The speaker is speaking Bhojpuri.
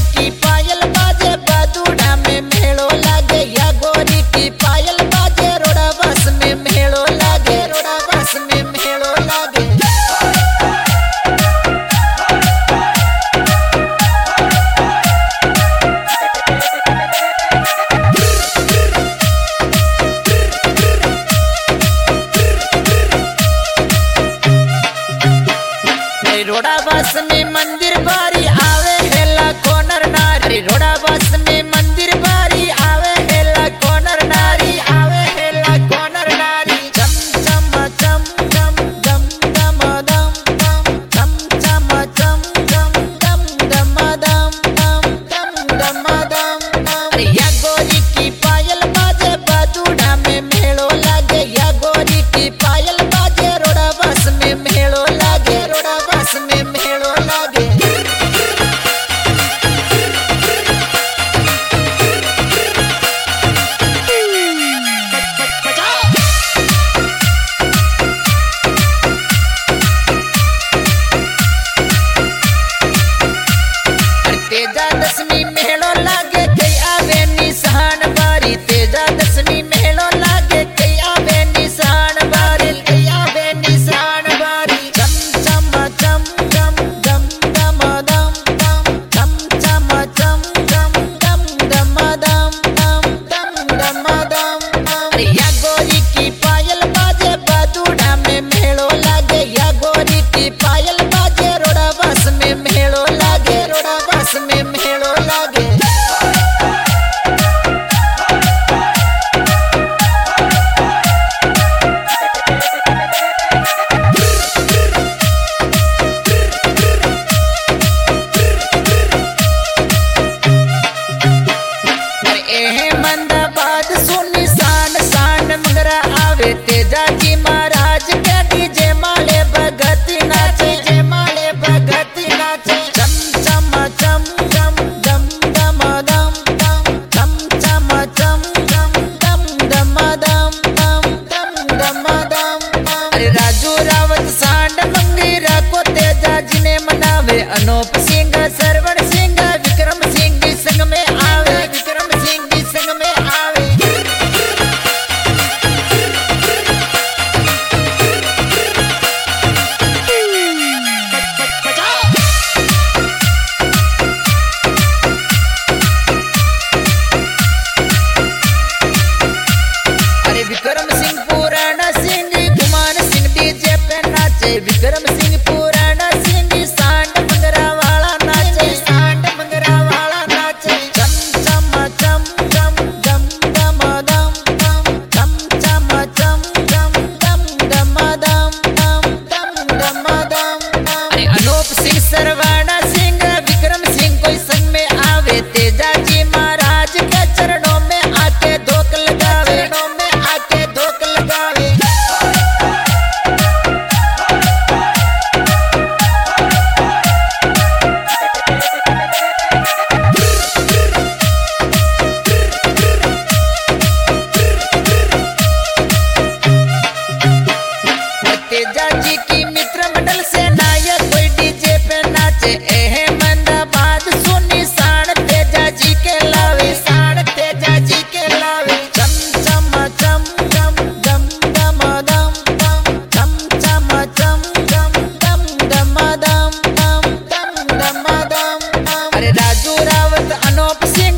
की पायल बाजे बादुड़ा में मेलो लागे या गोरी की पायल बाजे रोड़ा बस में मेलो लागे रोड़ा बस में मेलो लागे। रोड़ा बस में मंदिर बारी आवे हेला कोनर नारी रोड़ा बस में मंदिर बारी आवे हेला कोनर नारी आवे हेला कोनर नारी चम चम चम चम दम दम दम दम चम चम चम दम दम दम दम दम दम अरे या गोरी की पायल बाजे बादुड़ा में मेलो लागे या गोरी की पायल बाजे रोड़ा बस में मेलो लागे रोड़ा बस में मेलो लागे। तेजा दशमी मेलो लागे कई आवे निशान बारी तेजा दशमी मेलो लागे कई आवे निशान बारी कई आवे निशान बारी चम चम चम चम दम दम दम दम चम चम चम दम दम दम दम दम दम अरे या गोरी की पायल बाजे बादुड़ा में मेलो लागे या गोरी की पायल बाजे रोड़ा बस में मेलो लागे रोड़ा बस में मेलो लागे। मंदाबाद सोनी सान सान मंगरा आवे तेजा जी महाराज के डीजे माले भगती नाचे जे माले भगती नाचे चम चम चम चम दम दम दम दम चम चम चम दम दम दम दम दम दम अरे राजू रावत सांड मंगीरा को तेजा जी ने मनावे अनूप सिंह सरवण सिंह विक्रम सिंह भी संग में आवे विक्रम सिंह भी संग में आवे। अरे विक्रम सिंह पुराना सिंह गुमान सिंह डीजे पे नाचे विक्रम सिंह पुराना सिंह सांड मंगरा वाला नाचे सांड मंगरा वाला नाचे चम चम चम चम दम दम दम चम चम चम चम दम दम दम दम दम अरे अनूप सिंह सरवाना सिंह विक्रम सिंह कोई संग में आवे तेजा जी महाराज के चरणों में आके धोक लगावे चरणों में आके धोक लगावे। तेजा जी की मित्र मंडल से नायक कोई डीजे पे नाचे एहे मंदाबाद सोनी साण तेजा जी के लावे साण तेजा जी के लावे चम चम चम चम दम दम दम चम चम चम चम दम दम दम दम दम दम अरे राजू रावत अनूप सिंह